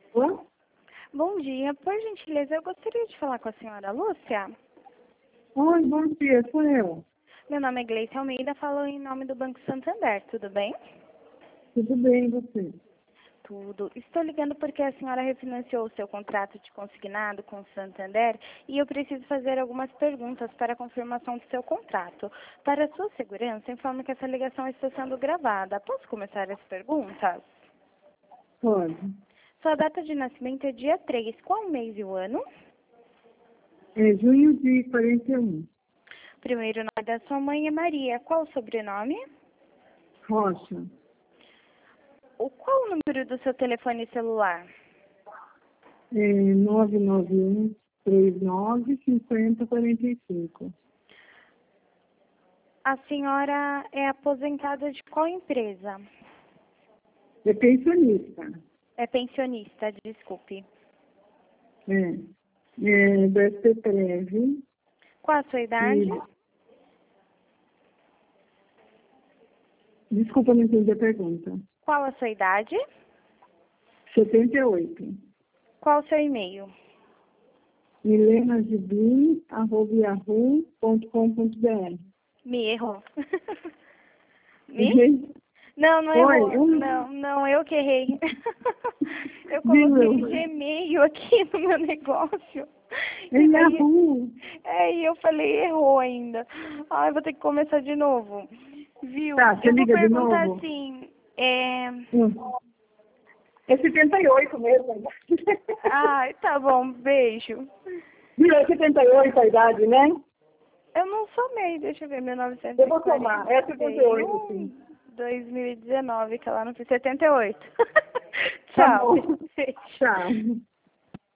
Oi? Bom dia, por gentileza, eu gostaria de falar com a senhora Lúcia. Oi, bom dia, sou eu. Meu nome é Gleice Almeida, falo em nome do Banco Santander, tudo bem? Tudo bem, e você? Tudo. Estou ligando porque a senhora refinanciou o seu contrato de consignado com o Santander e eu preciso fazer algumas perguntas para a confirmação do seu contrato. Para sua segurança, informo que essa ligação está sendo gravada. Posso começar as perguntas? Pode. Sua data de nascimento é dia 3. Qual o mês e o ano? É junho de 41. Primeiro nome da sua mãe é Maria. Qual o sobrenome? Rocha. Qual o número do seu telefone celular? 991 39 50 45. A senhora é aposentada de qual empresa? É pensionista. É pensionista, desculpe. Do SPTREV. Qual a sua idade? Desculpa, não entendi a pergunta. Qual a sua idade? 78. Qual o seu e-mail? milenagibim@yahoo.com.br. Me errou. Me? Não, não Oi, errou. Não, eu que errei. Eu Viu? coloquei Gmail aqui no meu negócio. É E daí, Yahoo. e eu falei, errou ainda. Ai, vou ter que começar de novo. Viu? Tá, você Eu vou liga de perguntar novo? assim, É 78 mesmo. Ai, tá bom, beijo. Viu? É 78 a idade, né? Eu não somei, deixa eu ver, Eu vou somar. É 78, 1941, sim. 2019, que ela não fez 78. Tá Tchau. bom. Beijo. Tchau.